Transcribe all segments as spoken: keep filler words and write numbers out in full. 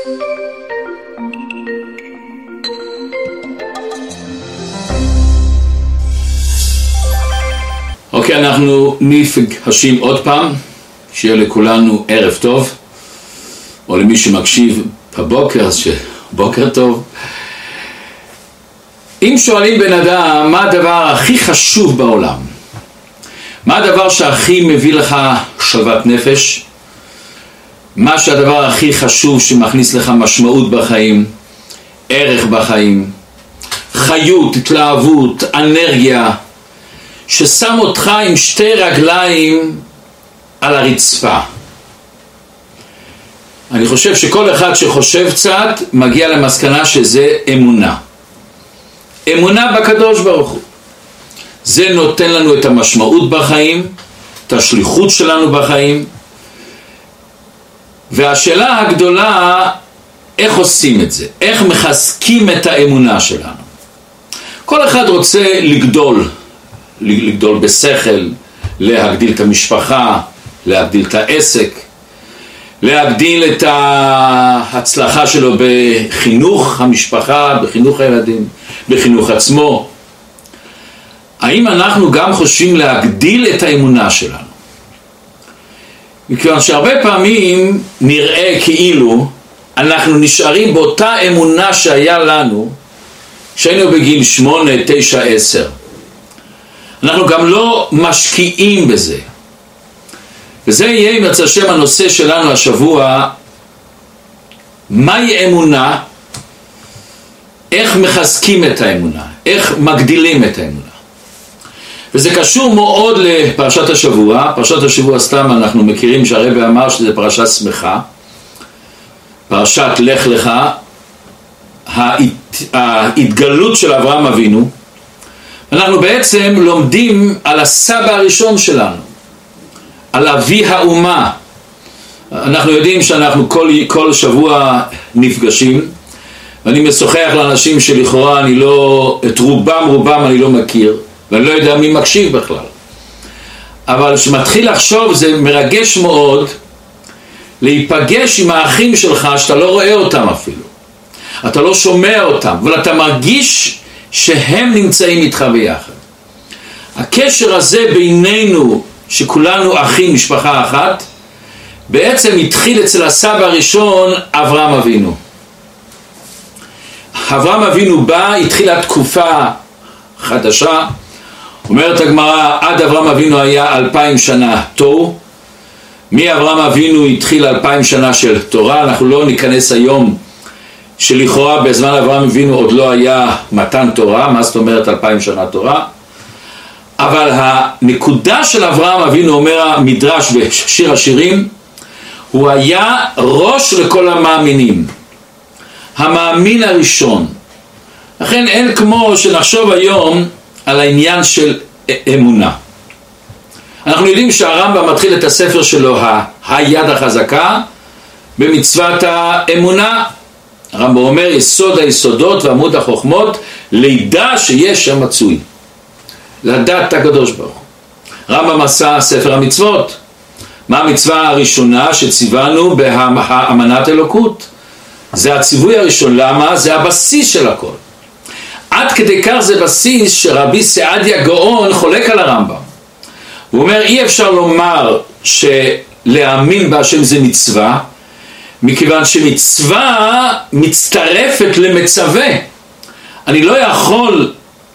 אוקיי, אנחנו נפגשים עוד פעם, שיהיה לכולנו ערב טוב, או למי שמקשיב בבוקר, אז שבוקר טוב. אם שואלים בן אדם מה הדבר הכי חשוב בעולם, מה הדבר שהכי מביא לך שלוות נפש, מה שהדבר הכי חשוב שמכניס לך משמעות בחיים, ערך בחיים, חיות, התלהבות, אנרגיה, ששם אותך עם שתי רגליים על הרצפה. אני חושב שכל אחד שחושב קצת מגיע למסקנה שזה אמונה. אמונה בקדוש ברוך הוא. זה נותן לנו את המשמעות בחיים, את השליחות שלנו בחיים. והשאלה הגדולה, איך עושים את זה? איך מחזקים את האמונה שלנו? כל אחד רוצה לגדול, לגדול בשכל, להגדיל את המשפחה, להגדיל את העסק, להגדיל את ההצלחה שלו בחינוך המשפחה, בחינוך הילדים, בחינוך עצמו. האם אנחנו גם חושבים להגדיל את האמונה שלנו? מכיוון שהרבה פעמים נראה כאילו אנחנו נשארים באותה אמונה שהיה לנו כשהיינו בגיל שמונה, תשע, עשר. אנחנו גם לא משקיעים בזה. וזה יהיה עם ירצה השם הנושא שלנו השבוע, מהי אמונה, איך מחזקים את האמונה, איך מגדילים את האמונה. וזה קשור מאוד לפרשת השבוע. פרשת השבוע סתם אנחנו מכירים שהרבי אמר שזה פרשה שמחה, פרשת לך לך, ההת... ההתגלות של אברהם אבינו. אנחנו בעצם לומדים על הסבא הראשון שלנו, על אבי האומה. אנחנו יודעים שאנחנו כל, כל שבוע נפגשים, ואני משוחח לאנשים שלכאורה אני לא, את רובם רובם אני לא מכיר, ואני לא יודע מי מקשיב בכלל. אבל כשמתחיל לחשוב זה מרגש מאוד להיפגש עם האחים שלך שאתה לא רואה אותם אפילו. אתה לא שומע אותם, אבל אתה מרגיש שהם נמצאים איתך ביחד. הקשר הזה בינינו, שכולנו אחים, משפחה אחת, בעצם התחיל אצל הסבא הראשון, אברהם אבינו. אברהם אבינו בא, התחילה תקופה חדשה, אומרת הגמרא, עד אברהם אבינו היה אלפיים שנה תוהו. מאברהם אבינו התחיל אלפיים שנה של תורה. אנחנו לא ניכנס היום שלכאורה בזמן אברהם אבינו עוד לא היה מתן תורה, מה זאת אומרת אלפיים שנה תורה? אבל הנקודה של אברהם אבינו, אומר המדרש בשיר השירים, הוא היה ראש לכל המאמינים, המאמין הראשון. לכן אין כמו שנחשוב היום על העניין של אמונה. אנחנו יודעים שהרמב"ם מתחיל את הספר שלו, היד החזקה, במצוות האמונה. הרמב"ם אומר, יסוד היסודות ועמוד החוכמות, לידע שיש שם מצוי, לדעת את הקדוש ברוך הוא. רמב"ם עשה ספר המצוות. מה המצווה הראשונה שציוונו באמנת אלוקות? זה הציווי הראשון. למה? זה הבסיס של הכל. עד כדי כך זה בסיס שרבי סעדיה גאון חולק על הרמב"ם. הוא אומר, אי אפשר לומר שלהאמין בהשם זה מצווה, מכיוון שמצווה מצטרפת למצווה. אני לא יכול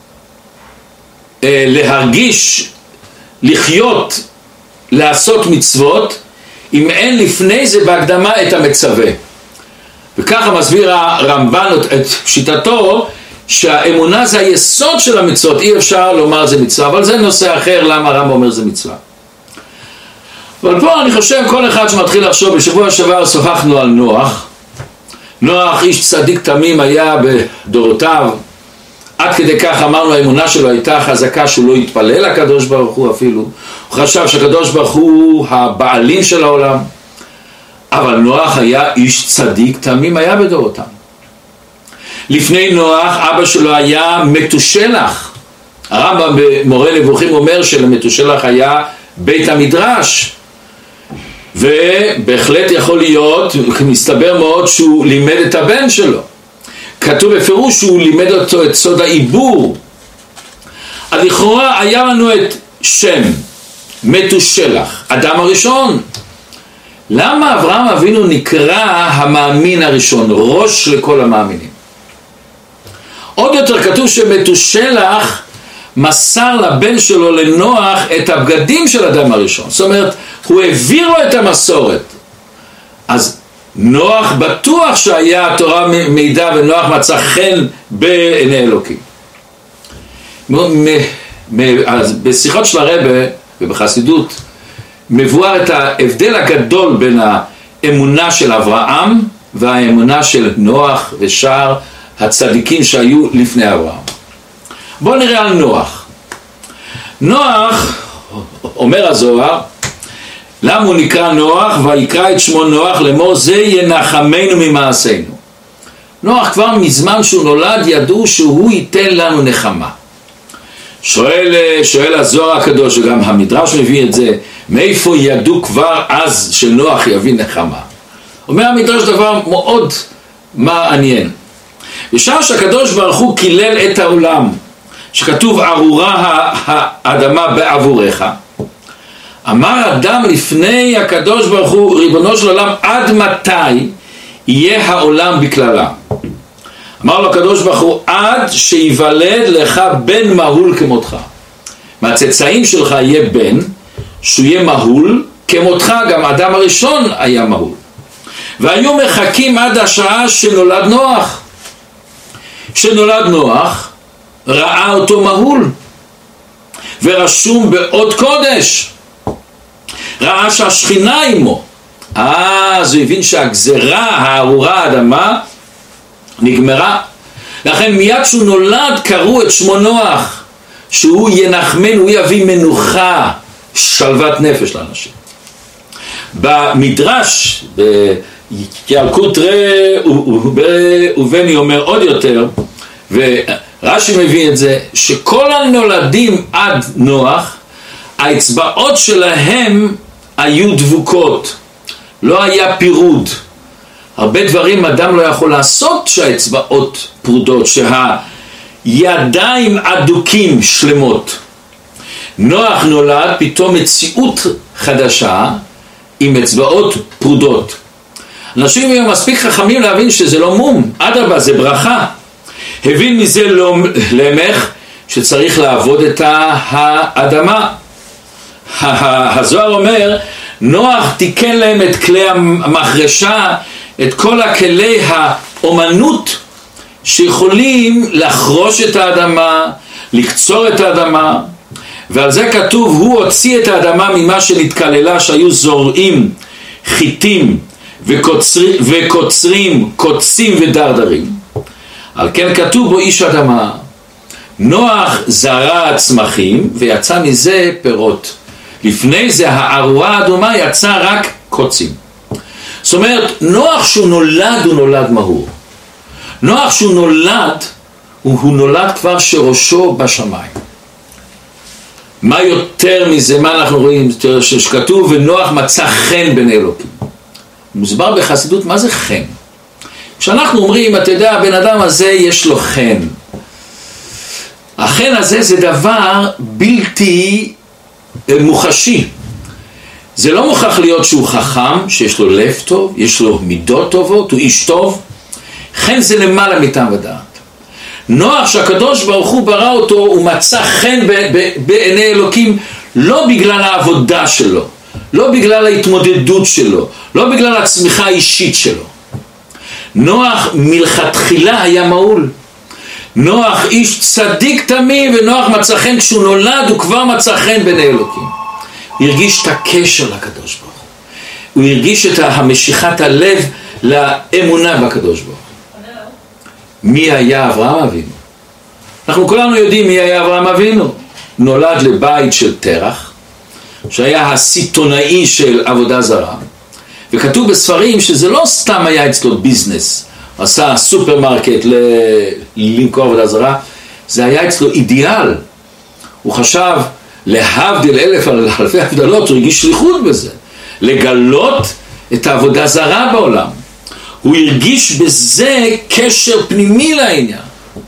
אה, להרגיש, לחיות, לעשות מצוות, אם אין לפני זה בהקדמה את המצווה. וככה מסביר הרמב"ן את שיטתו, שהאמונה זה היסוד של המצוות. אי אפשר לומר זה מצווה, אבל זה נושא אחר למה הרמב"ם אומר זה מצווה. אבל פה אני חושב כל אחד שמתחיל לחשוב, בשבוע שעבר שוחחנו על נוח. נוח איש צדיק תמים היה בדורותיו, עד כדי כך אמרנו האמונה שלו הייתה חזקה שהוא לא התפלל לקדוש ברוך הוא אפילו. הוא חשב שהקדוש ברוך הוא הבעלים של העולם. אבל נוח היה איש צדיק תמים, היה בדורותיו. לפני נוח אבא שלו היה מתושלח. הרמב"ם במורה נבוכים אומר שלמתושלח היה בית המדרש, ובהחלט יכול להיות, מסתבר מאוד שהוא לימד את הבן שלו. כתוב בפירוש שהוא לימד אותו את סוד העיבור. אז לכאורה היה לנו את שם, מתושלח, אדם הראשון. למה אברהם אבינו נקרא המאמין הראשון, ראש לכל המאמינים? עוד יותר כתוב שמתושלח מסר לבן שלו לנוח את הבגדים של אדם הראשון. זאת אומרת, הוא העביר לו את המסורת. אז נוח בטוח שהיה התורה מידע ונוח מצא חן בעיני אלוקים. אז בשיחות של הרב ובחסידות מבואר את ההבדל הגדול בין האמונה של אברהם והאמונה של נוח ושאר הצדיקים שהיו לפני אברהם. בואו נראה על נוח. נוח, אומר הזוהר, למה הוא נקרא נוח? ויקרא את שמו נוח לאמור זה ינחמנו ממעשינו. נוח כבר מזמן שהוא נולד ידעו שהוא ייתן לנו נחמה. שואל, שואל הזוהר הקדוש, וגם המדרש מביא את זה, מאיפה ידעו כבר אז שנוח יביא נחמה? אומר המדרש דבר מאוד מעניין. בשעה שהקדוש ברוך הוא קילל את העולם, שכתוב ארורה האדמה בעבורך, אמר אדם לפני הקדוש ברוך הוא, ריבונו של עולם, עד מתי יהיה העולם בכללה? אמר לו הקדוש ברוך הוא, עד שיוולד לך בן מהול כמותך. מהצאצאים שלך יהיה בן שהוא יהיה מהול כמותך, גם אדם הראשון היה מהול. והיו מחכים עד השעה שנולד נוח. שנולד נוח ראה אותו מהול ורשום באות קודש, ראה שהשכינה עמו. אז הוא הבין שהגזרה הארורה האדמה נגמרה. לכן מיד שהוא נולד קראו את שמו נוח, שהוא ינחמן, הוא יביא מנוחה, שלוות נפש לאנשים. במדרש בילקוט ר' ובני אומר עוד יותר, ורש"י מביא את זה, שכל הנולדים עד נוח האצבעות שלהם היו דבוקות, לא היה פירוד. הרבה דברים אדם לא יכול לעשות שהאצבעות פרודות, שהידיים אדוקים שלמות. נוח נולד פתאום מציאות חדשה עם אצבעות פרודות. אנשים הם מספיק חכמים להבין שזה לא מום, אדרבה זה ברכה. הבין מזה למך שצריך לעבוד את האדמה. הזוהר אומר, נוח תיקן להם את כלי המחרשה, את כל הכלי האומנות שיכולים לחרוש את האדמה, לקצור את האדמה, ועל זה כתוב, הוא הוציא את האדמה ממה שנתקללה, שהיו זורעים, חיטים וקוצרים, וקוצרים קוצים ודרדרים. על כן כתוב בו איש אדמה. נוח זרע צמחים ויצא מזה פירות. לפני זה הארורה האדומה יצא רק קוצים. זאת אומרת, נוח שהוא נולד הוא נולד מהור. נוח שהוא נולד הוא, הוא נולד כבר שראשו בשמיים. מה יותר מזה, מה אנחנו רואים? שכתוב ונוח מצא חן בין אלוקים. מוסבר בחסידות מה זה חן. כשאנחנו אומרים, אתה יודע, הבן אדם הזה יש לו חן. החן הזה זה דבר בלתי מוחשי. זה לא מוכרח להיות שהוא חכם, שיש לו לב טוב, יש לו מידות טובות, הוא איש טוב. חן זה למעלה מטעם ודעת. נוח שהקדוש ברוך הוא ברא אותו, הוא מצא חן בעיני אלוקים, לא בגלל העבודה שלו, לא בגלל ההתמודדות שלו, לא בגלל הצמיחה האישית שלו. נוח מלכתחילה היה מעול. נוח איש צדיק תמים, ונוח מצא חן כשהוא נולד, הוא כבר מצא חן בעיני אלוקים. הוא הרגיש את הקשר לקדוש ברוך הוא. הוא הרגיש את המשיכת הלב לאמונה בקדוש ברוך הוא. מי היה אברהם אבינו? אנחנו כולנו יודעים מי היה אברהם אבינו. נולד לבית של תרח, שהיה הסיטונאי של עבודה זרה. וכתוב בספרים שזה לא סתם היה אצלו ביזנס, הוא עשה סופרמרקט ל- למכור עבודה זרה, זה היה אצלו אידיאל. הוא חשב להבדיל אלף אלפי הבדלות, הוא הרגיש שליחות בזה. לגלות את העבודה זרה בעולם. הוא הרגיש בזה קשר פנימי לעניין.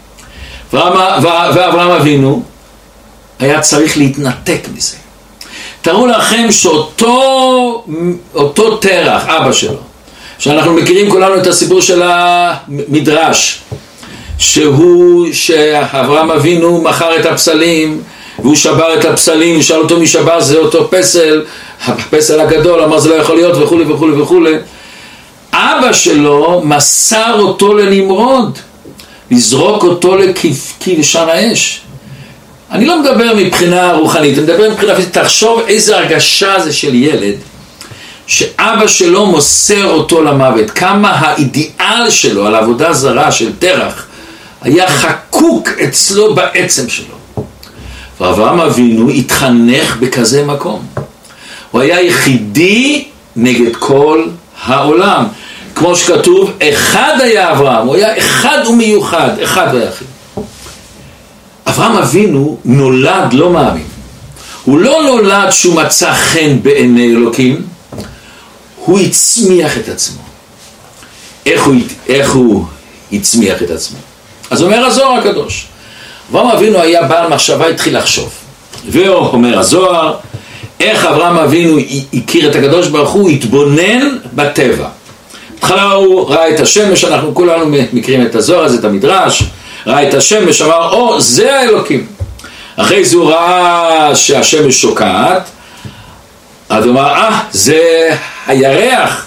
ואברהם אבינו היה צריך להתנתק מזה. תראו לכם שאותו אותו תרח, אבא שלו, שאנחנו מכירים כולנו את הסיפור של המדרש, שהוא, שאברהם אבינו מכר את הפסלים, והוא שבר את הפסלים, ושאל אותו מי שבר, זה אותו פסל, הפסל הגדול, אמר זה לא יכול להיות וכו' וכו' וכו'. אבא שלו מסר אותו לנמרוד, לזרוק אותו לכבשן האש. אני לא מדבר מבחינה רוחנית, אני מדבר מבחינה פיזית. תחשוב איזה הרגשה זה של ילד, שאבא שלו מוסר אותו למוות, כמה האידיאל שלו על עבודה זרה של תרח היה חקוק אצלו בעצם שלו. ואברהם אבינו התחנך בכזה מקום. הוא היה יחידי נגד כל העולם. כמו שכתוב, אחד היה אברהם, הוא היה אחד ומיוחד, אחד ויחיד. אברהם אבינו נולד לא מאמין. הוא לא נולד שהוא מצא חן בעיני אלוקים, הוא הצמיח את עצמו. איך הוא, איך הוא הצמיח את עצמו? אז אומר הזוהר הקדוש, אברהם אבינו היה בעל מחשבה, התחיל לחשוב. והוא אומר הזוהר, איך אברהם אבינו הכיר את הקדוש ברוך הוא, התבונן בטבע. התחלה הוא ראה את השמש, אנחנו כולנו מכירים את הזוהר הזה, את המדרש, ראה את השמש, אמר, או, זה האלוקים. אחרי זה הוא ראה שהשמש שוקעת, אז הוא אמר, אה, זה הירח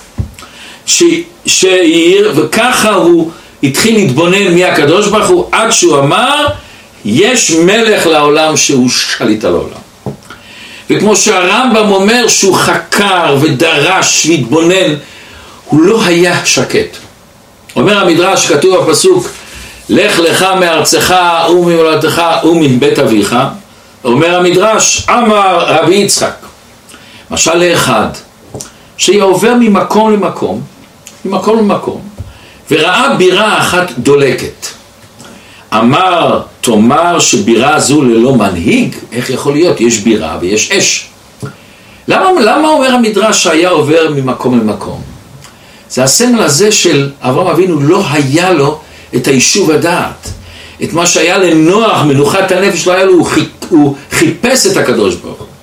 שהאיר, וככה הוא התחיל להתבונן מי הקדוש ברוך הוא, עד שהוא אמר, יש מלך לעולם שהוא שליט על העולם. וכמו שהרמב"ם אומר שהוא חקר ודרש והתבונן, הוא לא היה שקט. אומר המדרש, כתוב בפסוק, לך לך מארצך וממולדתך ומבית אביך. אומר המדרש, אמר רבי יצחק, משל לאחד שעובר ממקום למקום, ממקום למקום, וראה בירה אחת דולקת. אמר, תאמר שבירה זו ללא מנהיג? איך יכול להיות? יש בירה ויש אש. למה, למה אומר המדרש שהיה עובר ממקום למקום? זה הסמל הזה של אברהם אבינו, לא היה לו את היישוב הדעת. את מה שהיה לנוח, מנוחת הנפש, לא היה לו, הוא, חיפ, הוא חיפש את הקדוש ברוך הוא.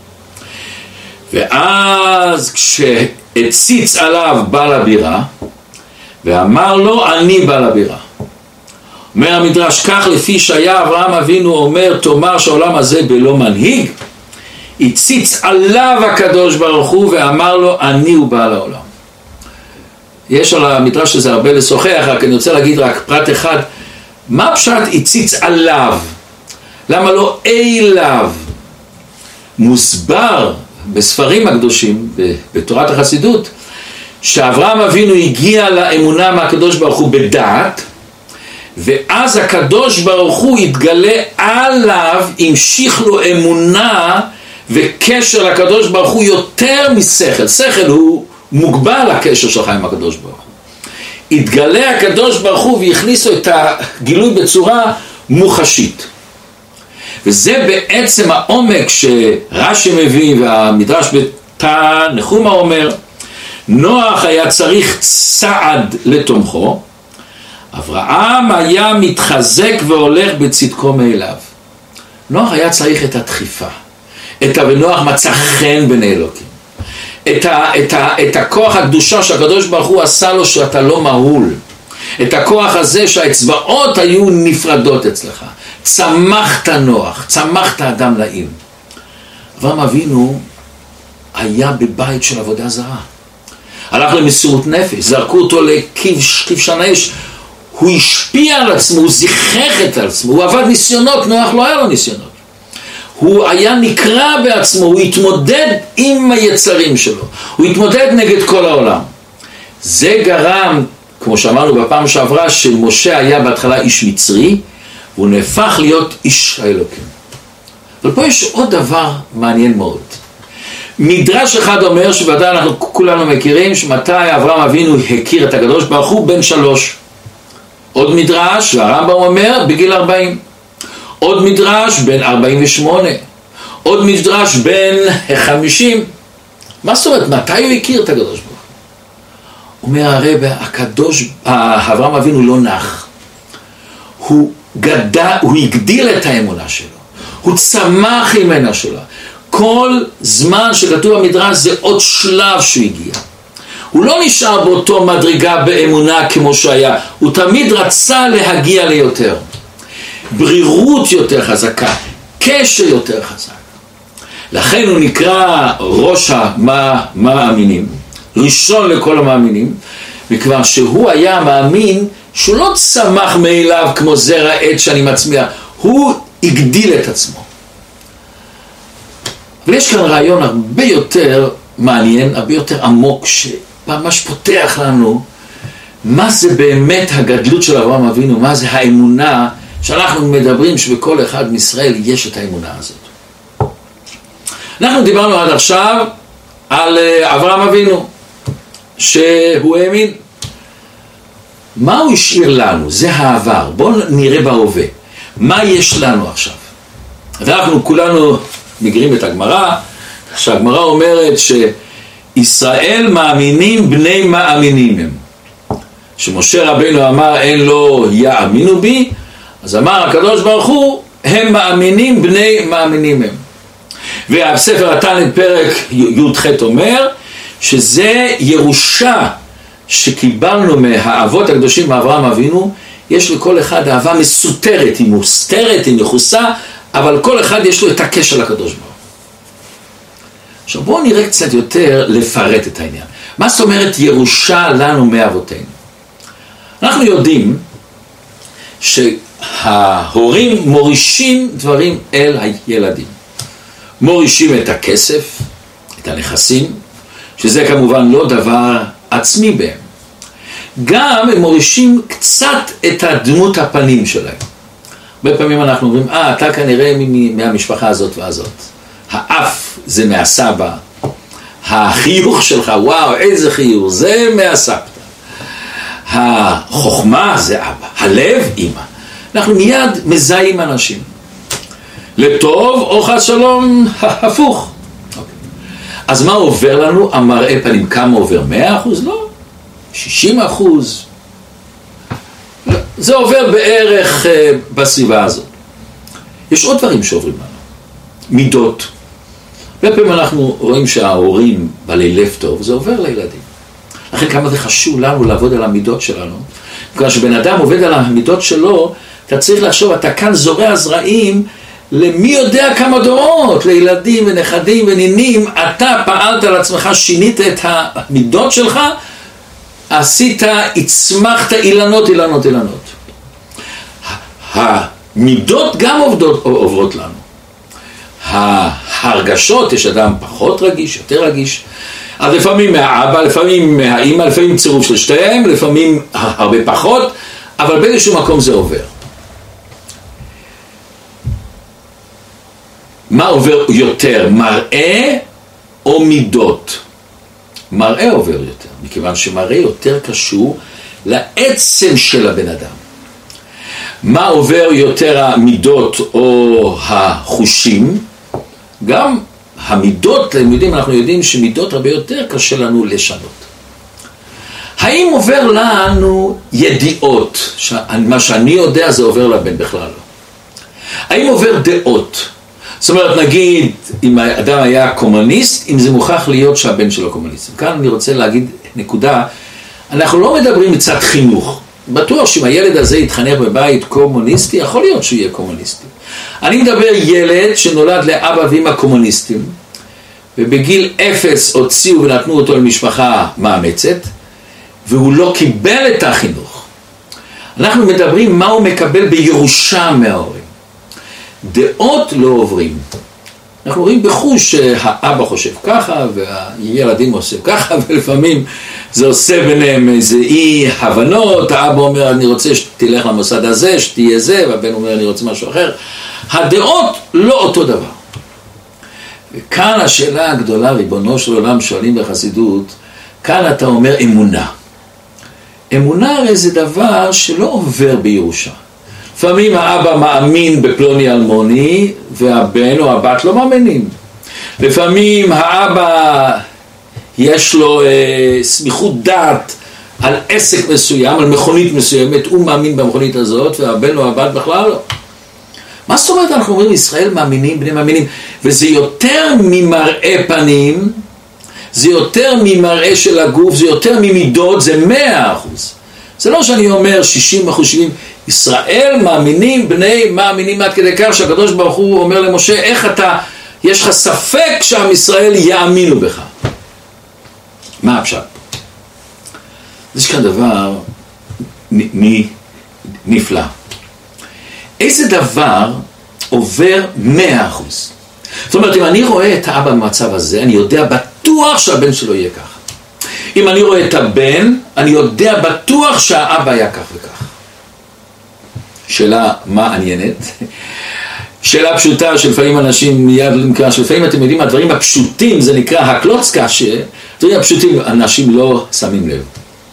ואז כשהציץ עליו בעל הבירה, ואמר לו, אני בעל הבירה. אומר המדרש כך, לפי שהיה אברהם אבינו אומר, תאמר שהעולם הזה בלא מנהיג, הציץ עליו הקדוש ברוך הוא ואמר לו, אני הוא בעל העולם. יש על המדרש הזה הרבה לשוחח, רק אני רוצה להגיד רק פרט אחד, מה פשט הציץ עליו? למה לא אליו? מוסבר בספרים הקדושים, בתורת החסידות, שאברהם אבינו הגיע לאמונה מהקדוש ברוך הוא בדעת, ואז הקדוש ברוך הוא התגלה עליו, המשיך לו אמונה וקשר לקדוש ברוך הוא יותר משכל. שכל הוא מוגבל לקשר שלך עם הקדוש ברוך הוא. התגלה הקדוש ברוך הוא והכניס לו את הגילוי בצורה מוחשית. וזה בעצם העומק שרש"י מביא, והמדרש בתא נחומה אומר, נוח היה צריך צעד לתומכו, אברהם היה מתחזק והולך בצדקו מאליו. נוח היה צריך את הדחיפה, את ונוח מצא חן בין אלוקים, את, ה, את, ה, את הכוח הקדושה שהקדוש ברוך הוא עשה לו שאתה לא מהול, את הכוח הזה שהאצבעות היו נפרדות אצלך. צמחת נוח, צמחת אדם נעים. אברהם אבינו היה בבית של עבודה זרה, הלך למסירות נפש, זרקו אותו לכבשן האש, הוא השפיע על עצמו, הוא זיכך את עצמו, הוא עבד ניסיונות, נוח לא היה לו ניסיונות. הוא היה נקרא בעצמו, הוא התמודד עם היצרים שלו, הוא התמודד נגד כל העולם. זה גרם, כמו שאמרנו בפעם שעברה, שמשה היה בהתחלה איש מצרי, והוא נהפך להיות איש האלוקים. אבל פה יש עוד דבר מעניין מאוד. מדרש אחד אומר, שוודאי אנחנו כולנו מכירים, שמתי אברהם אבינו הכיר את הקדוש ברוך הוא בן שלוש. עוד מדרש, והרמב"ם אומר, בגיל ארבעים. עוד מדרש, בן ארבעים ושמונה. עוד מדרש, בן חמישים. מה זאת אומרת? מתי הוא הכיר את הקדוש ברוך הוא? אומר הרב, הקדוש, אברהם אבינו לא נח. הוא גדל, הוא הגדיל את האמונה שלו. הוא צמח ממנה שלו. כל זמן שכתוב במדרש זה עוד שלב שהוא הגיע. הוא לא נשאר באותו מדרגה באמונה כמו שהיה. הוא תמיד רצה להגיע ליותר. ברירות יותר חזקה. קשר יותר חזק. לכן הוא נקרא ראש המאמינים. ראשון לכל המאמינים. מכיוון שהוא היה מאמין שהוא לא צמח מאליו כמו זרע עץ שאני מצמיח. הוא הגדיל את עצמו. אבל יש כאן רעיון הרבה יותר מעניין, הרבה יותר עמוק, שממש פותח לנו מה זה באמת הגדלות של אברהם אבינו, מה זה האמונה שאנחנו מדברים שבכל אחד מישראל יש את האמונה הזאת. אנחנו דיברנו עד עכשיו על אברהם אבינו, שהוא האמין. מה הוא השאיר לנו? זה העבר. בואו נראה בהווה. מה יש לנו עכשיו? ואנחנו כולנו מגרים את הגמרא, שהגמרא אומרת שישראל מאמינים בני מאמינים הם. שמשה רבינו אמר אין לו יאמינו בי, אז אמר הקדוש ברוך הוא הם מאמינים בני מאמינים הם. והספר התניא פרק י"ח אומר שזה ירושה שקיבלנו מהאבות הקדושים מאברהם אבינו. יש לכל אחד אהבה מסותרת, היא מוסתרת, היא מכוסה, אבל כל אחד יש לו את הקשר לקדוש ברוך הוא. עכשיו בואו נראה קצת יותר לפרט את העניין. מה זאת אומרת ירושה לנו מאבותינו? אנחנו יודעים שההורים מורישים דברים אל הילדים. מורישים את הכסף, את הנכסים, שזה כמובן לא דבר עצמי בהם. גם הם מורישים קצת את הדמות הפנים שלהם. הרבה פעמים אנחנו אומרים, אה, אתה כנראה מהמשפחה הזאת והזאת. האף זה מהסבא. החיוך שלך, וואו, איזה חיוך, זה מהסבתא. החוכמה זה אבא. הלב, אמא. אנחנו מיד מזהים אנשים. לטוב או חס שלום, הפוך. אז מה עובר לנו? המראה פנים, כמה עובר? מאה אחוז? לא. שישים אחוז. זה עובר בערך uh, בסביבה הזאת. יש עוד דברים שעוברים לנו. מידות. בפעמים אנחנו רואים שההורים בעלי לב טוב, זה עובר לילדים. לכן כמה זה חשוב לנו לעבוד על המידות שלנו. כשבן אדם עובד על המידות שלו, אתה צריך לחשוב, אתה כאן זורע זרעים, למי יודע כמה דורות, לילדים ונכדים ונינים, אתה פעלת על עצמך, שינית את המידות שלך, עשית, הצמחת אילנות, אילנות, אילנות. המידות גם עובדות, עוברות לנו. ההרגשות, יש אדם פחות רגיש, יותר רגיש. אז לפעמים מהאבא, לפעמים מהאמא, לפעמים צירוף של שתיהם, לפעמים הרבה פחות, אבל באיזשהו מקום זה עובר. מה עובר יותר, מראה או מידות? מראה עובר יותר, מכיוון שמראה יותר קשור לעצם של הבן אדם. מה עובר יותר, המידות או החושים? גם המידות, הם יודעים, אנחנו יודעים שמידות הרבה יותר קשה לנו לשנות. האם עובר לנו ידיעות? מה שאני יודע זה עובר לבן בכלל לא. האם עובר דעות? זאת אומרת, נגיד, אם האדם היה קומוניסט, אם זה מוכרח להיות שהבן שלו קומוניסט. כאן אני רוצה להגיד נקודה, אנחנו לא מדברים מצד חינוך. בטוח שאם הילד הזה יתחנך בבית קומוניסטי, יכול להיות שהוא יהיה קומוניסטי. אני מדבר ילד שנולד לאבא ואמא קומוניסטים, ובגיל אפס הוציאו ונתנו אותו למשפחה מאמצת, והוא לא קיבל את החינוך. אנחנו מדברים מה הוא מקבל בירושה מההורים. דעות לא עוברים. אנחנו רואים בחוש שהאבא חושב ככה והילדים עושים ככה, ולפעמים זה עושה ביניהם איזה אי הבנות. האבא אומר אני רוצה שתלך למוסד הזה, שתהיה זה, והבן אומר אני רוצה משהו אחר. הדעות לא אותו דבר. וכאן השאלה הגדולה, ריבונו של עולם, שואלים בחסידות, כאן אתה אומר אמונה. אמונה הרי זה דבר שלא עובר בירושה. לפעמים האבא מאמין בפלוני אלמוני, והבן או הבת לא מאמינים. לפעמים האבא יש לו אה, סמיכות דעת על עסק מסוים, על מכונית מסוימת, הוא מאמין במכונית הזאת, והבן או הבת בכלל לא. מה זאת אומרת אנחנו אומרים ישראל מאמינים, בני מאמינים, וזה יותר ממראה פנים, זה יותר ממראה של הגוף, זה יותר ממידות, זה מאה אחוז. זה לא שאני אומר שישים אחוז, שבעים, ישראל מאמינים, בני מאמינים עד כדי כך שהקדוש ברוך הוא אומר למשה, איך אתה, יש לך ספק שעם ישראל יאמינו בך. מה הפשט? יש כאן דבר נפלא. איזה דבר עובר מאה אחוז? זאת אומרת, אם אני רואה את האבא במצב הזה, אני יודע בטוח שהבן שלו יהיה כך. אם אני רואה את הבן, אני יודע בטוח שהאבא היה כך וכך. שאלה מעניינת. שאלה פשוטה שלפעמים אנשים מיד נקרא, שלפעמים אתם יודעים, הדברים הפשוטים, זה נקרא הקלוצקה, הדברים הפשוטים אנשים לא שמים לב.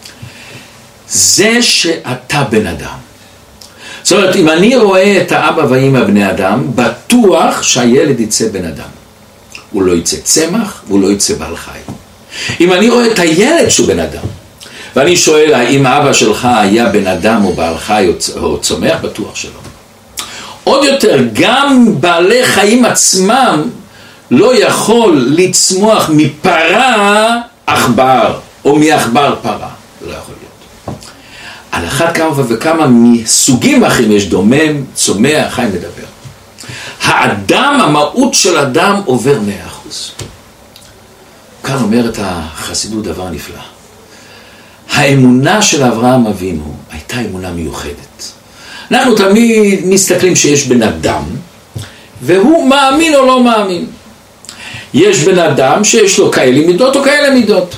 זה שאתה בן אדם. זאת אומרת, אם אני רואה את האבא והאמא בני אדם, בטוח שהילד יצא בן אדם. הוא לא יצא צמח, והוא לא יצא בעל חי. אם אני רואה את הילד שהוא בן אדם, ואני שואל, האם האבא שלך היה בן אדם או בעל חי או צומח, בטוח שלא. עוד יותר, גם בעלי חיים עצמם לא יכול לצמוח מפרה עכבר, או מעכבר פרה. זה לא יכול להיות. על אחת כמה וכמה מסוגים אחרים יש דומם, צומח, חי מדבר. האדם, המהות של אדם עובר מאה אחוז. כאן אומרת החסידות דבר נפלא. האמונה של אברהם אבינו הייתה אמונה מיוחדת. אנחנו תמיד מסתכלים שיש בן אדם, והוא מאמין או לא מאמין. יש בן אדם שיש לו כאלה מידות או כאלה מידות.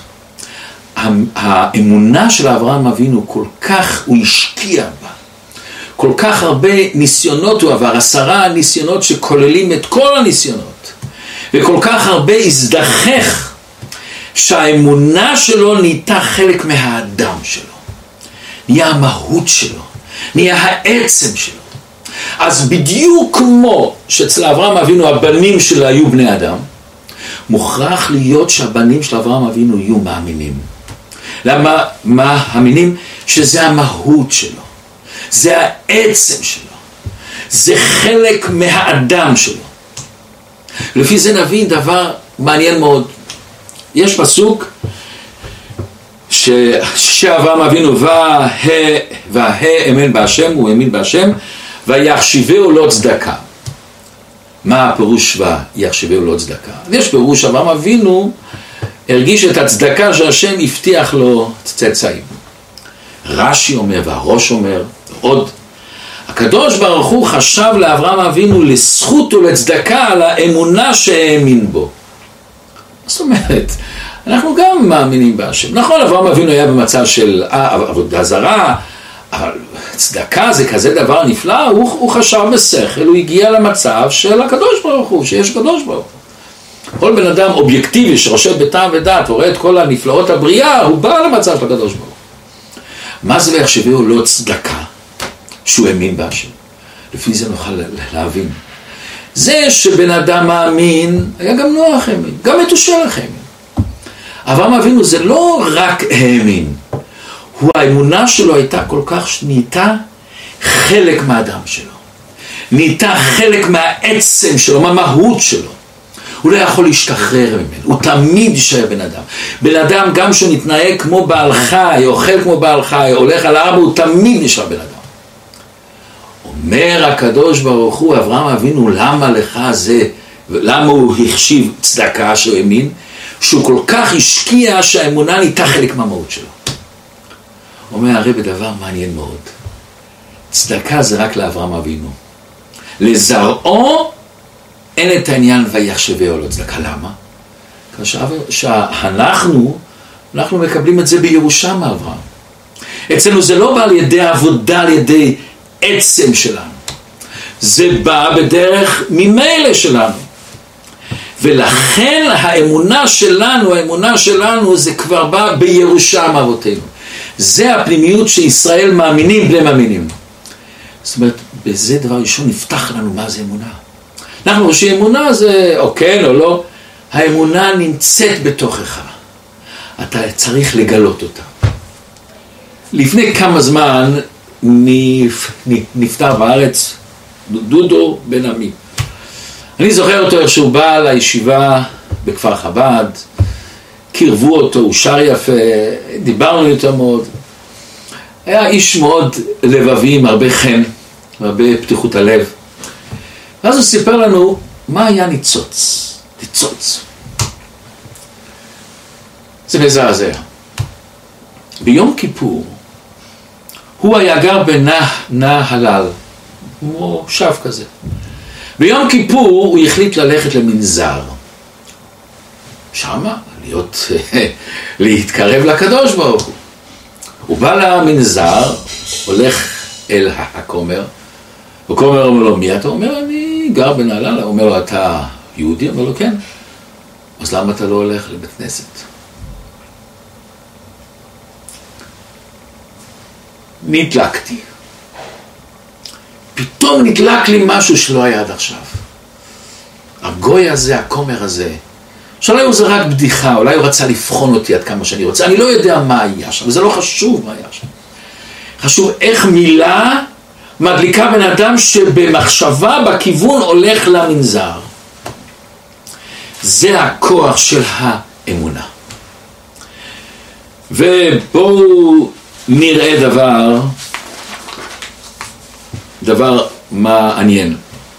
האמונה של אברהם אבינו כל כך, הוא השקיע בה. כל כך הרבה ניסיונות הוא עבר, עשרה ניסיונות שכוללים את כל הניסיונות. וכל כך הרבה הזדחך שהאמונה שלו נהייתה חלק מהאדם שלו. נהיה המהות שלו. נהיה העצם שלו. אז בדיוק כמו שאצל אברהם אבינו הבנים שלו היו בני אדם, מוכרח להיות שהבנים של אברהם אבינו יהיו מאמינים. למה מאמינים? שזה המהות שלו. זה העצם שלו. זה חלק מהאדם שלו. לפי זה נבין דבר מעניין מאוד. יש פסוק שאברהם אבינו והאמן בהשם, הוא האמין בהשם, ויחשיבהו לו צדקה. מה הפירוש ויחשיבהו לו צדקה? יש פירוש אברהם אבינו הרגיש את הצדקה שהשם הבטיח לו צאצאים. רש"י אומר והראש אומר עוד, הקדוש ברוך הוא חשב לאברהם אבינו לזכות ולצדקה על האמונה שהאמין בו. זאת אומרת, אנחנו גם מאמינים בהשם. נכון, אברהם אבינו היה במצב של עבודה זרה, אבל צדקה זה כזה דבר נפלא, הוא, הוא חשב בשכל, הוא הגיע למצב של הקדוש ברוך הוא, שיש קדוש ברוך הוא. כל בן אדם אובייקטיבי שרושם בטעם ודעת ורואה את כל הנפלאות הבריאה, הוא בא למצב של הקדוש ברוך הוא. מה זה ויחשבהו לו צדקה? שהוא האמין בהשם. לפי זה נוכל להבין. זה שבן אדם מאמין, היה גם נוח האמין, גם מתושלח האמין. אברהם אבינו זה לא רק האמין, הוא האמונה שלו הייתה כל כך שנהייתה חלק מהאדם שלו. נהייתה חלק מהעצם שלו, מהמהות שלו. הוא לא יכול להשתחרר ממנו, הוא תמיד יישאר בן אדם. בן אדם גם שהוא נתנהג כמו בעל חי, אוכל כמו בעל חי, הולך על הארבע, הוא תמיד נשאר בן אדם. אומר הקדוש ברוך הוא, אברהם אבינו, למה לך זה, למה הוא החשיב צדקה שהוא האמין? שהוא כל כך השקיע שהאמונה נהייתה חלק מהמהות שלו. אומר הרב דבר מעניין מאוד. צדקה זה רק לאברהם אבינו. לזרעו אין את העניין ויחשבהו לו צדקה. למה? שאנחנו, אנחנו מקבלים את זה בירושה מאברהם. אצלנו זה לא בא על ידי עבודה, על ידי עצם שלנו. זה בא בדרך ממילא שלנו. ולכן האמונה שלנו, האמונה שלנו זה כבר בא בירושה מאבותינו. זה הפנימיות שישראל מאמינים, בני מאמינים. זאת אומרת, בזה דבר ראשון נפתח לנו מה זה אמונה. אנחנו חושבים אמונה זה או כן או לא. האמונה נמצאת בתוכך. אתה צריך לגלות אותה. לפני כמה זמן נפטר בארץ דודו בן עמי. אני זוכר אותו איך שהוא בא לישיבה בכפר חב"ד, קרבו אותו, הוא שר יפה, דיברנו יותר מאוד. היה איש מאוד לבבי, עם הרבה חן, הרבה פתיחות הלב. ואז הוא סיפר לנו מה היה ניצוץ, ניצוץ. זה מזעזע. ביום כיפור, הוא היה גר בנהלל, כמו שב כזה. ביום כיפור הוא החליט ללכת למנזר. שמה, להיות, להתקרב לקדוש ברוך הוא. הוא בא למנזר, הולך אל הכומר, הכומר אומר לו, מי אתה? הוא אומר, אני גר בנהלל. הוא אומר לו, אתה יהודי? הוא אומר לו, כן. אז למה אתה לא הולך לבית כנסת? נדלקתי. פתאום נדלק לי משהו שלא היה עד עכשיו. הגוי הזה, הכומר הזה, שאולי זה רק בדיחה, אולי הוא רצה לבחון אותי עד כמה שאני רוצה, אני לא יודע מה היה שם, וזה לא חשוב מה היה שם. חשוב איך מילה מדליקה בן אדם שבמחשבה בכיוון הולך למנזר. זה הכוח של האמונה. ובואו נראה דבר, דבר מעניין.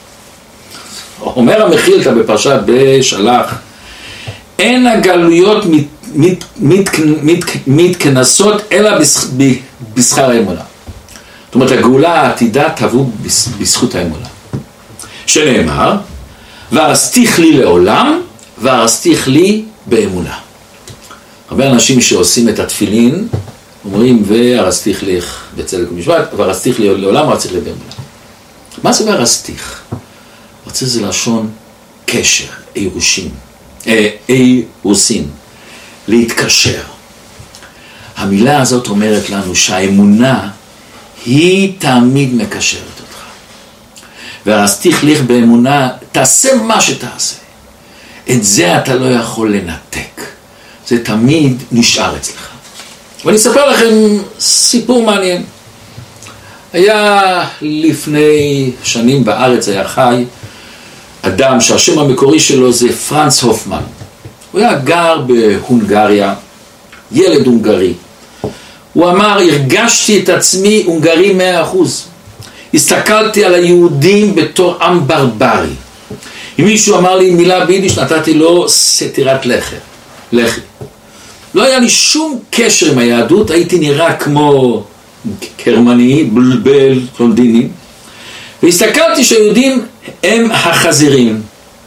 אומר המחילתא בפרשת בשלח, אין הגלויות מת, מת, מת, מת, מתכנסות אלא בשכר האמונה. זאת אומרת, הגאולה העתידה תבוא בזכות האמונה. שנאמר, והרסתיך לי לעולם, והרסתיך לי באמונה. הרבה אנשים שעושים את התפילין, אומרים, והרסתיך לי בצדק ומשפט, והרסתיך לי לעולם, והרסתיך לי באמונה. מה זה והרסתיך? רצה זה לשון קשר, אירושים. אירוסין, להתקשר. המילה הזאת אומרת לנו שהאמונה היא תמיד מקשרת אותך. והרסתיך לך באמונה, תעשה מה שתעשה. את זה אתה לא יכול לנתק. זה תמיד נשאר אצלך. ואני אספר לכם סיפור מעניין. היה לפני שנים בארץ, היה חי אדם שהשם המקורי שלו זה פרנץ הופמן. הוא היה גר בהונגריה, ילד הונגרי. הוא אמר, הרגשתי את עצמי הונגרי מאה אחוז. הסתכלתי על היהודים בתור עם ברברי. אם מישהו אמר לי מילה ביידיש, נתתי לו סטירת לחי. לחי. לא היה לי שום קשר עם היהדות, הייתי נראה כמו גרמני, בלבל, לונדיני. והסתכלתי שהיהודים הם החזירים.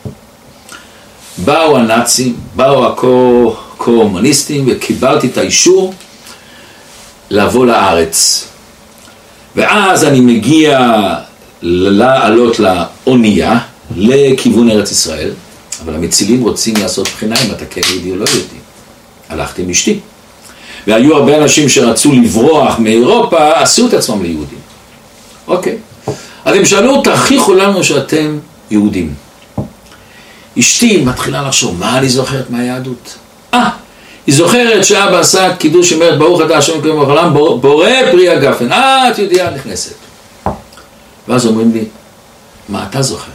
באו הנאצים, באו הקומוניסטים, וקיבלתי את האישור לבוא לארץ. ואז אני מגיע לעלות לאונייה, לכיוון ארץ ישראל, אבל המצילים רוצים לעשות בחינה אם אתה כן יהודי או לא יהודי. הלכתי עם אשתי. והיו הרבה אנשים שרצו לברוח מאירופה, עשו את עצמם ליהודים. אוקיי. אז הם שאלו, תכיחו לנו שאתם יהודים. אשתי מתחילה לחשוב, מה אני זוכרת מהיהדות? אה, היא זוכרת שאבא עשה קידוש שאומרת, ברוך אתה השם אלוהינו מלך העולם, בורא פרי הגפן. אה, את יהודייה נכנסת. ואז אומרים לי, מה אתה זוכר?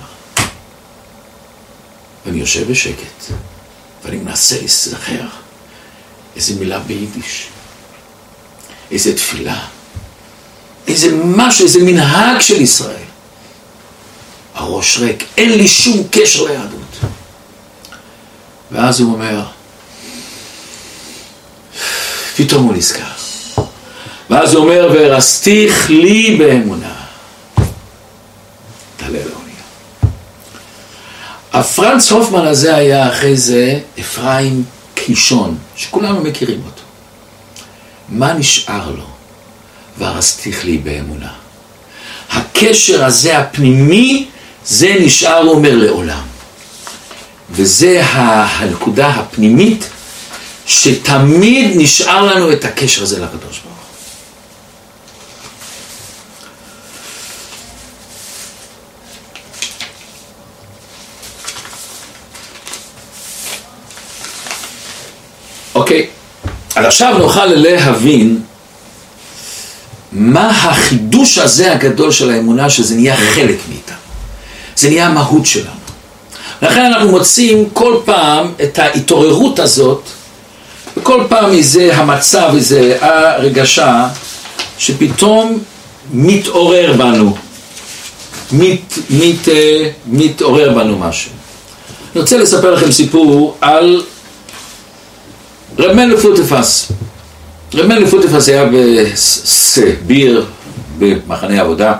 ואני יושב בשקט, ואני מנסה להיזכר איזה מילה ביידיש, איזה תפילה, איזה משהו, איזה מנהג של ישראל. הראש ריק, אין לי שום קשר ליהדות. ואז הוא אומר, פתאום הוא נזכר. ואז הוא אומר, ורסתיך לי באמונה. תעלה לאונייה. הפרנץ הופמן הזה היה אחרי זה אפרים קישון, שכולנו מכירים אותו. מה נשאר לו? ורסתיך לי באמונה. הקשר הזה הפנימי, זה נשאר, הוא אומר, לעולם. וזה הנקודה הפנימית, שתמיד נשאר לנו את הקשר הזה לקדוש ברוך הוא. אוקיי. אז עכשיו נוכל להבין מה החידוש הזה הגדול של האמונה, שזה נהיה חלק מאיתנו. זה נהיה המהות שלנו. לכן אנחנו מוצאים כל פעם את ההתעוררות הזאת, וכל פעם איזה המצב, איזה הרגשה, שפתאום מתעורר בנו. מת, מת, מתעורר בנו משהו. אני רוצה לספר לכם סיפור על רב מנדל פוטפס. רב מנדל פוטפס היה בסביר, במחנה עבודה,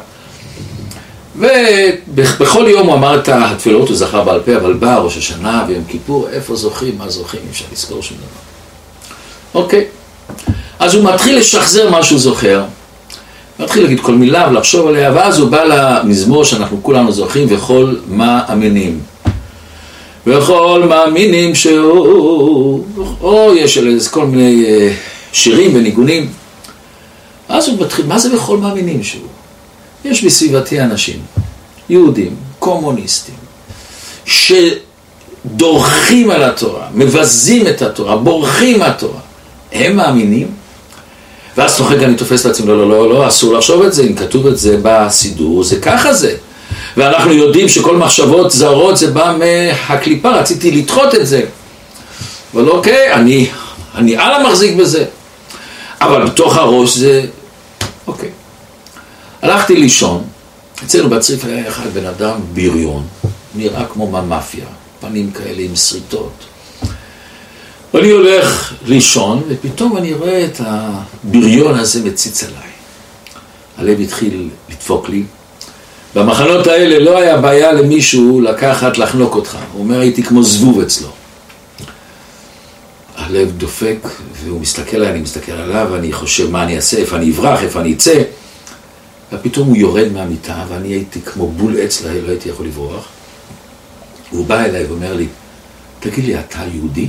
ובכל יום הוא אמר את התפילות, הוא זכר בעל פה, אבל בא ראש השנה ויום כיפור, איפה זוכים, מה זוכים, אפשר לזכור שום דבר. אוקיי, אז הוא מתחיל לשחזר מה שהוא זוכר, מתחיל להגיד כל מילה ולחשוב עליה, ואז הוא בא למזמור שאנחנו כולנו זוכרים, וכל מאמינים. וכל מאמינים שהוא, או יש איזה כל מיני שירים וניגונים. אז הוא מתחיל, מה זה וכל מאמינים שהוא? יש בסביבתי אנשים, יהודים, קומוניסטים, שדורכים על התורה, מבזים את התורה, בורחים מהתורה. הם מאמינים? ואז תוכל אני תופס לעצמי, לא, לא, לא, לא, אסור לחשוב את זה, אם כתוב את זה בסידור, זה ככה זה. ואנחנו יודעים שכל מחשבות זרות זה בא מהקליפה, רציתי לדחות את זה. אבל אוקיי, אני, אני על המחזיק בזה. אבל בתוך הראש זה, אוקיי. הלכתי לישון, אצלנו בצריף היה אחד בן אדם בריון, נראה כמו ממאפיה, פנים כאלה עם שריטות. ואני הולך לישון, ופתאום אני רואה את הבריון הזה מציץ עליי. הלב התחיל לדפוק לי. במחנות האלה לא היה בעיה למישהו לקחת, לחנוק אותך. הוא אומר, הייתי כמו זבוב אצלו. הלב דופק, והוא מסתכל עליי, אני מסתכל עליו, ואני חושב מה אני אעשה, איפה אני אברח, איפה אני אצא. ופתאום הוא יורד מהמיטה, ואני הייתי כמו בול עץ, לא הייתי יכול לברוח. הוא בא אליי ואומר לי, תגיד לי, אתה יהודי?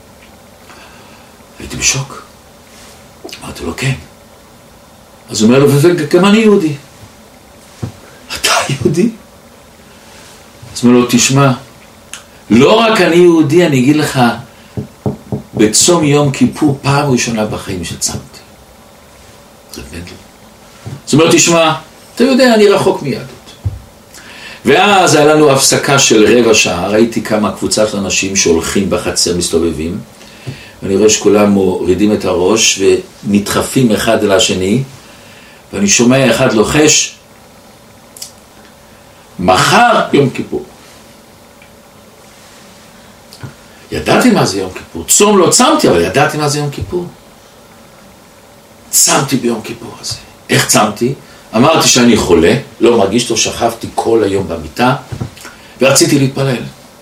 הייתי בשוק. אמרתי לו, כן. אז הוא אומר לו, וגם אני יהודי. אתה יהודי? אז הוא אומר לו, תשמע, לא רק אני יהודי, אני אגיד לך, בצום יום כיפור, פעם ראשונה בחיים שצמתי. זה מנדל. אז הוא אומר, תשמע, אתה יודע, אני רחוק מיהדות. ואז היה לנו הפסקה של רבע שעה, ראיתי כמה קבוצה של אנשים שהולכים בחצר, מסתובבים, ואני רואה שכולם מורידים את הראש ונדחפים אחד אל השני, ואני שומע אחד לוחש, מחר יום כיפור. ידעתי מה זה יום כיפור. צום לא צמתי, אבל ידעתי מה זה יום כיפור. צמתי ביום כיפור הזה. איך צמתי? אמרתי שאני חולה, לא מרגיש טוב, שכבתי כל היום במיטה, ורציתי להתפלל.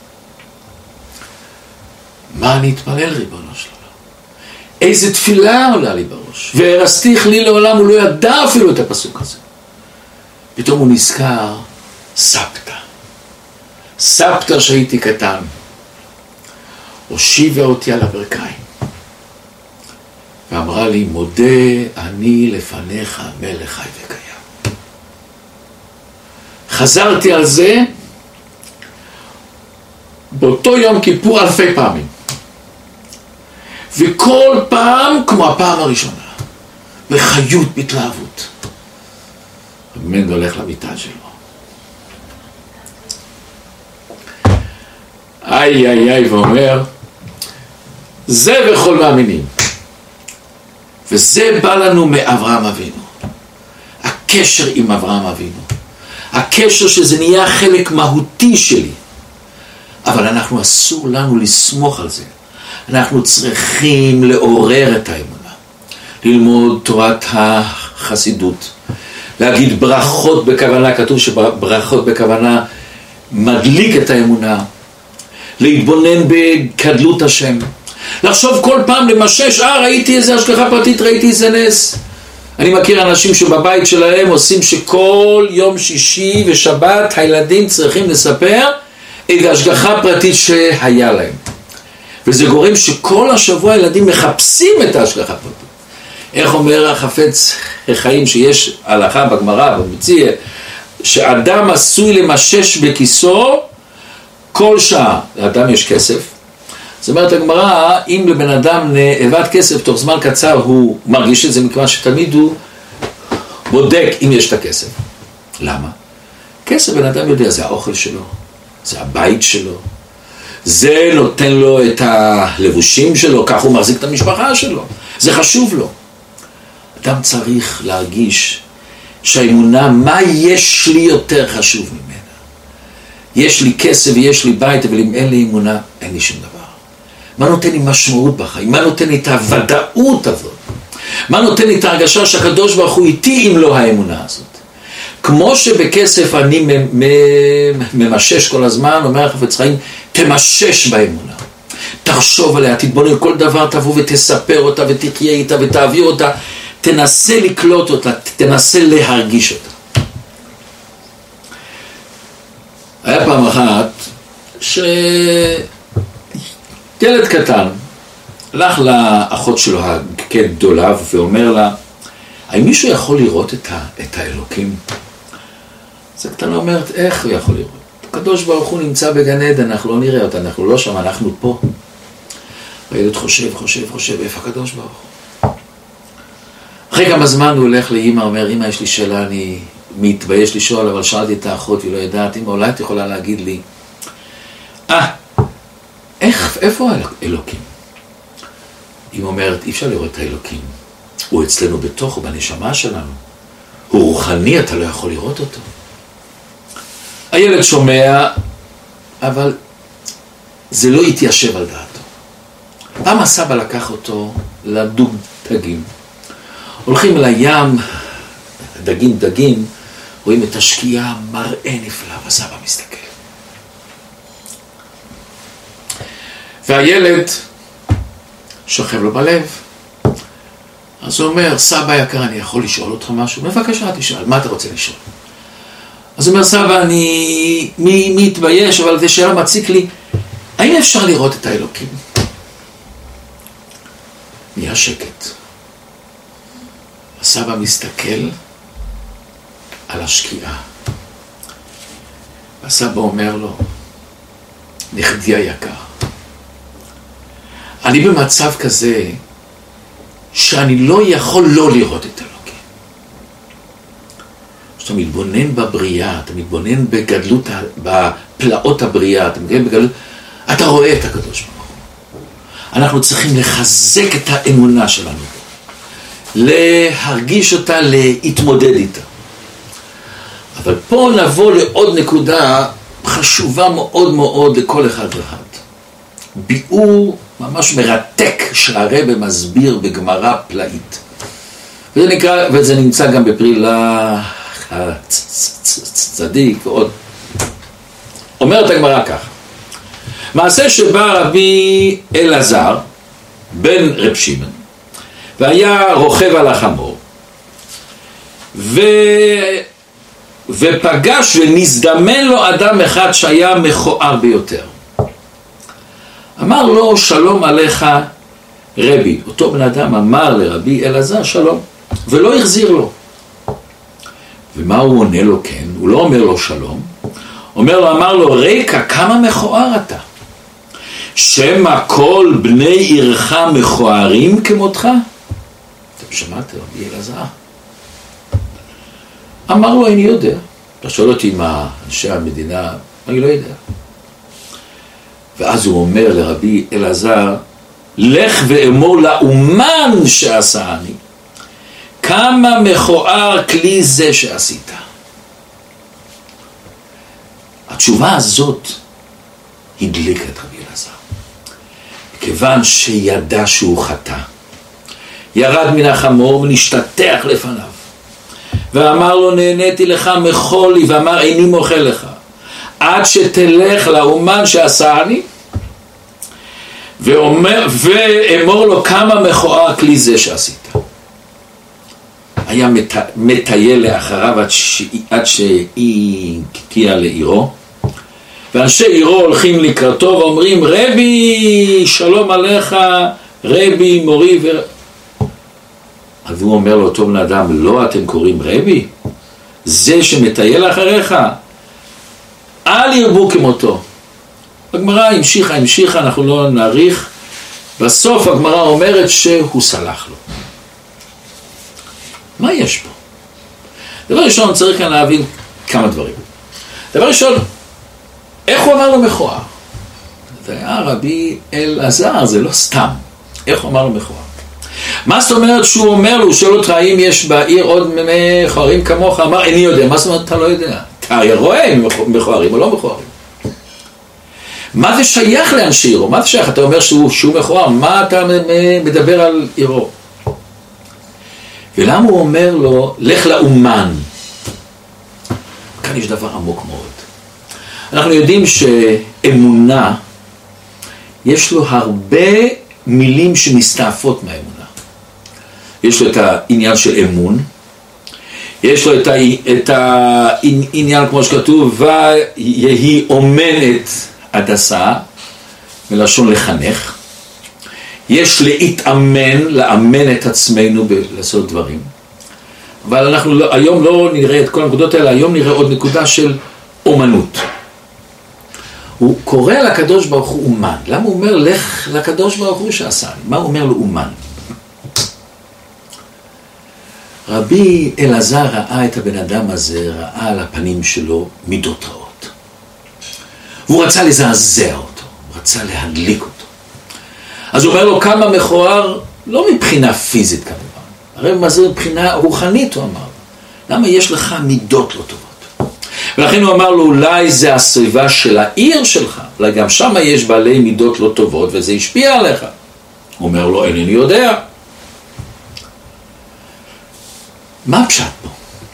מה אני אתפלל, ריבונו של עולם? איזה תפילה עולה לי בראש. והרסתיך לי לעולם, הוא לא ידע אפילו את הפסוק הזה. פתאום הוא נזכר, סבתא. סבתא שהייתי קטן. הושיבה אותי על הברכיים. ואמרה לי, מודה אני לפניך מלך חי וקיים. חזרתי על זה באותו יום כיפור אלפי פעמים. וכל פעם כמו הפעם הראשונה. בחיות, בהתלהבות. מנדל הולך למיטה שלו. איי איי איי ואומר, זה וכל מאמינים. וזה בא לנו מאברהם אבינו. הקשר עם אברהם אבינו. הקשר שזה נהיה חלק מהותי שלי. אבל אנחנו אסור לנו לסמוך על זה. אנחנו צריכים לעורר את האמונה. ללמוד תורת החסידות. להגיד ברכות בכוונה, כתוב שברכות בכוונה מדליק את האמונה. להתבונן בגדלות השם. לחשוב כל פעם למשש, אה ראיתי איזה השגחה פרטית, ראיתי איזה נס. אני מכיר אנשים שבבית שלהם עושים שכל יום שישי ושבת הילדים צריכים לספר איזה השגחה פרטית שהיה להם. וזה גורם שכל השבוע הילדים מחפשים את ההשגחה פרטית. איך אומר החפץ החיים שיש הלכה בגמרא, במציא, שאדם עשוי למשש בכיסו כל שעה. לאדם יש כסף, זאת אומרת הגמרא, אם לבן אדם נאבד כסף תוך זמן קצר הוא מרגיש את זה, מכיוון שתמיד הוא בודק אם יש את הכסף. למה? כסף בן אדם יודע, זה האוכל שלו, זה הבית שלו, זה נותן לו את הלבושים שלו, כך הוא מחזיק את המשפחה שלו, זה חשוב לו. אדם צריך להרגיש שהאמונה, מה יש לי יותר חשוב ממנה? יש לי כסף ויש לי בית, אבל אם אין לי אמונה, אין לי שום דבר. מה נותן לי משמעות בחיים? מה נותן לי את הוודאות הזאת? מה נותן לי את ההרגשה שהקדוש ברוך הוא איתי אם לא האמונה הזאת? כמו שבכסף אני ממשש כל הזמן, אומר חפץ חיים, תמשש באמונה. תחשוב עליה, תתבונן כל דבר, תבוא ותספר אותה ותחיה איתה ותעביר אותה, תנסה לקלוט אותה, תנסה להרגיש אותה. היה פעם אחת שילד קטן הלך לאחות שלו הגדולה ואומר לה, האם מישהו יכול לראות את, ה, את האלוקים? אז הקטנה אומרת, איך הוא יכול לראות? הקדוש ברוך הוא נמצא בגן עדן, אנחנו לא נראה אותה, אנחנו לא שם, אנחנו פה. הילד חושב, חושב, חושב, איפה הקדוש ברוך הוא? אחרי כמה זמן הוא הולך לאמא, אומר, אמא יש לי שאלה, אני מתבייש לשאול, אבל שאלתי את האחות, היא לא יודעת, אמא אולי את יכולה להגיד לי, אה, איך, איפה האלוקים? אמא אומרת, אי אפשר לראות את האלוקים. הוא אצלנו בתוך, הוא בנשמה שלנו. הוא רוחני, אתה לא יכול לראות אותו. הילד שומע, אבל זה לא התיישב על דעתו. פעם הסבא לקח אותו לדוג דגים. הולכים לים, דגים דגים, רואים את השקיעה, מראה נפלא, והסבא מסתכל. והילד שוכב לו בלב. אז הוא אומר, סבא יקר, אני יכול לשאול אותך משהו? בבקשה, תשאל, מה אתה רוצה לשאול? אז הוא אומר, סבא, אני מי, מי התבייש, אבל זה שאלה מציק לי, האם אפשר לראות את האלוקים? נהיה שקט. הסבא מסתכל על השקיעה. הסבא אומר לו, נכדי היקר, אני במצב כזה שאני לא יכול לא לראות את אלוקים. כשאתה מתבונן בבריאה, אתה מתבונן בגדלות, בפלאות הבריאה, אתה מתבונן בגדלות, אתה רואה את הקדוש ברוך הוא. אנחנו צריכים לחזק את האמונה שלנו, להרגיש אותה, להתמודד איתה. אבל פה נבוא לעוד נקודה חשובה מאוד מאוד לכל אחד ואחד. ביאור ממש מרתק שהרבא מסביר בגמרא פלאית. וזה נקרא, וזה נמצא גם בפרילה צדיק ועוד. אומרת הגמרא ככה, מעשה שבא רבי אלעזר בן רב שמעון והיה רוכב על החמור ו... ופגש ונזדמן לו אדם אחד שהיה מכוער ביותר. אמר לו שלום עליך רבי. אותו בן אדם אמר לרבי אלעזר שלום ולא החזיר לו. ומה הוא עונה לו? כן, הוא לא אומר לו שלום, אומר לו, אמר לו, ריקה, כמה מכוער אתה? שמה כל בני עירך מכוערים כמותך? אתם שמעתם, רבי אלעזר? אמר לו, אני יודע. אתה שואל אותי מה אנשי המדינה, אני לא יודע. ואז הוא אומר לרבי אלעזר, לך ואמור לאומן שעשני, כמה מכוער כלי זה שעשית. התשובה הזאת הדליקה את רבי אלעזר. כיוון שידע שהוא חטא, ירד מן החמור ונשתטח לפניו. ואמר לו, נהניתי לך מחולי, ואמר, איני מוכל לך. עד שתלך לאומן שעשני, ואומר, ואמור לו כמה מכוער כלי זה שעשית. היה מטייל לאחריו עד, ש... עד שהיא הגיעה לעירו, ואנשי עירו הולכים לקראתו ואומרים, רבי, שלום עליך, רבי, מורי ו... אז הוא אומר לאותו בן אדם, לא אתם קוראים רבי? זה שמטייל אחריך, אל ירבו כמותו. הגמרא המשיכה, המשיכה, אנחנו לא נאריך. בסוף הגמרא אומרת שהוא סלח לו. מה יש פה? דבר ראשון, צריך כאן להבין כמה דברים. דבר ראשון, איך הוא אמר לו מכוער? זה היה רבי אלעזר, זה לא סתם. איך הוא אמר לו מכוער? מה זאת אומרת שהוא אומר לו, הוא שואל אותך, האם יש בעיר עוד מכוערים כמוך? אמר, איני יודע. מה זאת אומרת, אתה לא יודע? אתה רואה אם מכוערים או לא מכוערים. מה זה שייך לאנשי עירו? מה זה שייך? אתה אומר שהוא, שהוא מכוער, מה אתה מדבר על עירו? ולמה הוא אומר לו, לך לאומן? כאן יש דבר עמוק מאוד. אנחנו יודעים שאמונה, יש לו הרבה מילים שמסתעפות מהאמונה. יש לו את העניין של אמון, יש לו את, ה, את העניין כמו שכתוב, ויהי אומנת הדסה, מלשון לחנך. יש להתאמן, לאמן את עצמנו לעשות דברים. אבל אנחנו לא, היום לא נראה את כל הנקודות האלה, היום נראה עוד נקודה של אומנות. הוא קורא לקדוש ברוך הוא אומן. למה הוא אומר לך לקדוש ברוך הוא שעשה לי? מה הוא אומר לו אומן? רבי אלעזר ראה את הבן אדם הזה, ראה על הפנים שלו מידות רעות. והוא רצה לזעזע אותו, הוא רצה להדליק אותו. אז הוא אומר לו כמה מכוער, לא מבחינה פיזית כמובן, הרי מה זה מבחינה רוחנית הוא אמר. למה יש לך מידות לא טובות? ולכן הוא אמר לו אולי זה הסביבה של העיר שלך, אולי גם שם יש בעלי מידות לא טובות וזה השפיע עליך. הוא אומר לו אינני יודע. מה הפשט פה?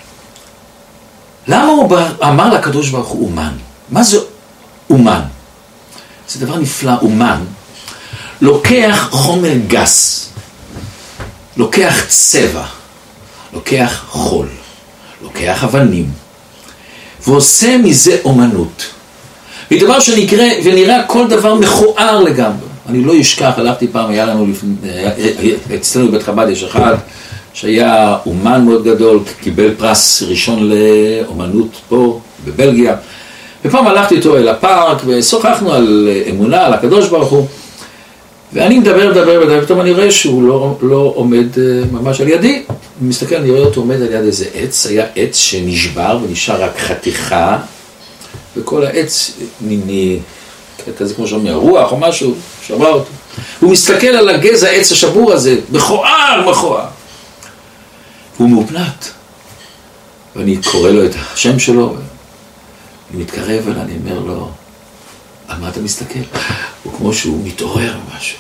למה הוא אמר לקדוש ברוך הוא אומן? מה זה אומן? זה דבר נפלא, אומן. לוקח חומר גס, לוקח צבע, לוקח חול, לוקח אבנים, ועושה מזה אומנות. ודבר שנקרא, ונראה כל דבר מכוער לגמרי. אני לא אשכח, הלכתי פעם, היה לנו, אצלנו בבית חב"ד יש אחד, שהיה אומן מאוד גדול, קיבל פרס ראשון לאומנות פה, בבלגיה. ופעם הלכתי איתו אל הפארק, ושוחחנו על אמונה, על הקדוש ברוך הוא, ואני מדבר, מדבר, מדבר, פתאום אני רואה שהוא לא, לא עומד ממש על ידי. אני מסתכל, אני רואה אותו עומד על יד איזה עץ, היה עץ שנשבר ונשאר רק חתיכה, וכל העץ, ניני, כזה כמו שאומר, רוח או משהו, שבר אותו. הוא מסתכל על הגזע העץ השבור הזה, מכוער, מכוער. והוא מאופנת. ואני קורא לו את השם שלו, אני מתקרב אליו, אני אומר לו, על מה אתה מסתכל? הוא כמו שהוא מתעורר משהו.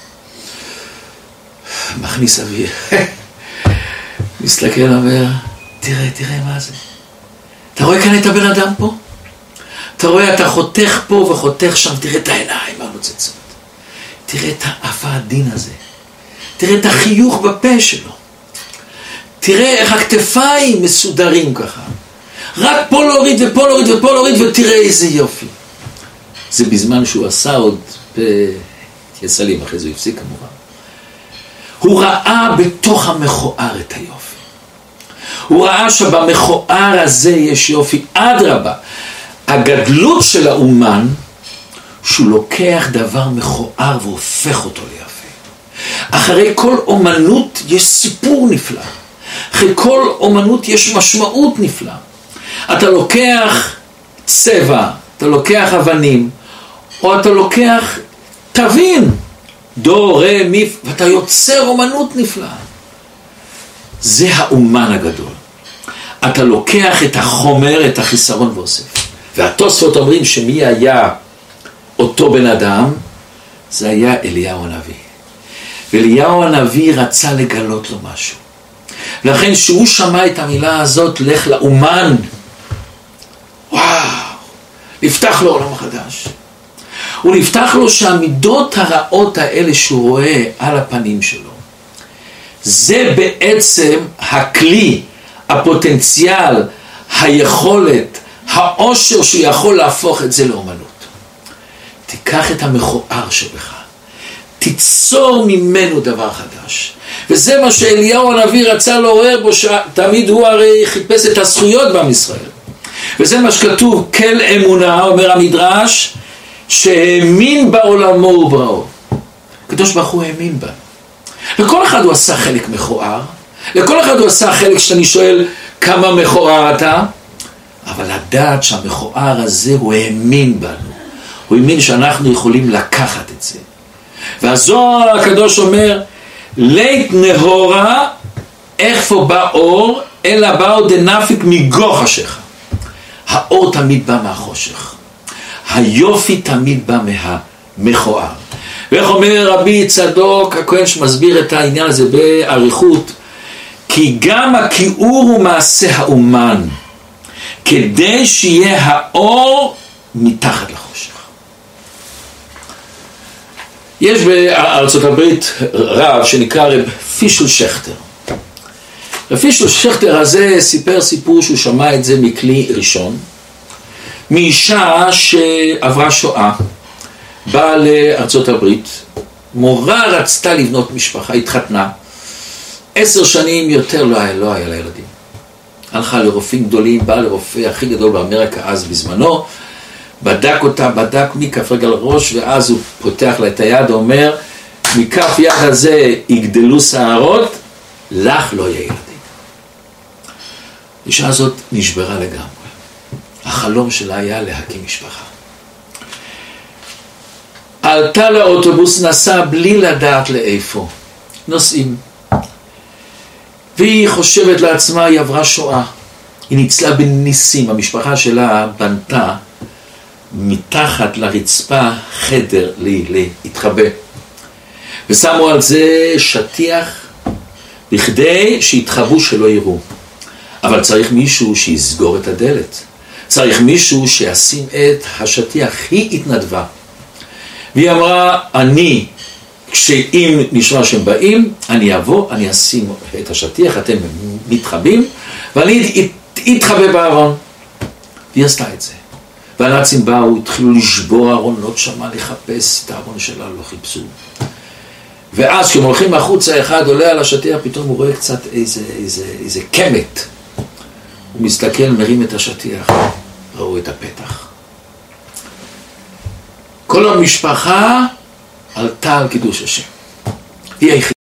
מכניס אוויר. מסתכל, אומר, תראה, תראה מה זה. אתה רואה כאן את הבן אדם פה? אתה רואה, אתה חותך פה וחותך שם, תראה את העיניים המוצצות. תראה את האף העדין הזה. תראה את החיוך בפה שלו. תראה איך הכתפיים מסודרים ככה. רק פה להוריד ופה להוריד ופה להוריד ותראה איזה יופי. זה בזמן שהוא עשה עוד ביסלים, אחרי זה הוא הפסיק כמובן. הוא ראה בתוך המכוער את היופי. הוא ראה שבמכוער הזה יש יופי. אדרבה, הגדלות של האומן, שהוא לוקח דבר מכוער והופך אותו ליפה. אחרי כל אומנות יש סיפור נפלא. אחרי כל אומנות יש משמעות נפלא. אתה לוקח צבע, אתה לוקח אבנים, או אתה לוקח תווים, דו, רה, מי, ואתה יוצר אומנות נפלאה. זה האומן הגדול. אתה לוקח את החומר, את החיסרון ואוסף. והתוספות אומרים שמי היה אותו בן אדם, זה היה אליהו הנביא. ואליהו הנביא רצה לגלות לו משהו. ולכן שהוא שמע את המילה הזאת, לך לאומן, וואו, נפתח לו עולם חדש. הוא נפתח לו שהמידות הרעות האלה שהוא רואה על הפנים שלו, זה בעצם הכלי, הפוטנציאל, היכולת, העושר שיכול להפוך את זה לאומנות. תיקח את המכוער שבך, תיצור ממנו דבר חדש. וזה מה שאליהו הנביא רצה לעורר בו, שתמיד הוא הרי חיפש את הזכויות בעם ישראל. וזה מה שכתוב, כל אמונה, אומר המדרש, שהאמין בעולמו ובראו. הקדוש ברוך הוא האמין בה. לכל אחד הוא עשה חלק מכוער, לכל אחד הוא עשה חלק שאני שואל כמה מכוער אתה, אבל לדעת שהמכוער הזה הוא האמין בנו, הוא האמין שאנחנו יכולים לקחת את זה. והזוהר הקדוש אומר, לית נהורה איפה בא אור, אלא באו דנפיק מגו חשך. האור תמיד בא מהחושך, היופי תמיד בא מהמכוער. ואיך אומר רבי צדוק הכהן שמסביר את העניין הזה בעריכות, כי גם הכיעור הוא מעשה האומן, כדי שיהיה האור מתחת לחושך. יש בארצות הברית רב שנקרא רב פישל שכטר. רב פישל שכטר הזה סיפר סיפור שהוא שמע את זה מכלי ראשון, מאישה שעברה שואה, באה לארצות הברית, מורה רצתה לבנות משפחה, התחתנה, עשר שנים יותר לא היה, לא היה לה ילדים. הלכה לרופאים גדולים, באה לרופא הכי גדול באמריקה אז בזמנו, בדק אותה, בדק מכף רגל ראש, ואז הוא פותח לה את היד, אומר, מכף יד הזה יגדלו שערות, לך לא יהיה ילדים. האישה הזאת נשברה לגמרי. החלום שלה היה להקים משפחה. עלתה לאוטובוס, נסע בלי לדעת לאיפה. נוסעים. והיא חושבת לעצמה, היא עברה שואה. היא ניצלה בניסים. המשפחה שלה בנתה מתחת לרצפה חדר להתחבא. ושמו על זה שטיח בכדי שיתחבאו שלא יראו. אבל צריך מישהו שיסגור את הדלת. צריך מישהו שישים את השטיח. היא התנדבה. והיא אמרה, אני, כשאם נשמע שהם באים, אני אבוא, אני אשים את השטיח, אתם מתחבאים, ואני אתחבא בארון. והיא עשתה את זה. והנאצים באו, התחילו לשבור ארונות שמה, לחפש את הארון שלה, לא חיפשו. ואז כשהם הולכים החוצה, אחד עולה על השטיח, פתאום הוא רואה קצת איזה, איזה, איזה קמת. הוא מסתכל, מרים את השטיח, ראו את הפתח. כל המשפחה עלתה על קידוש השם. היא היחידה.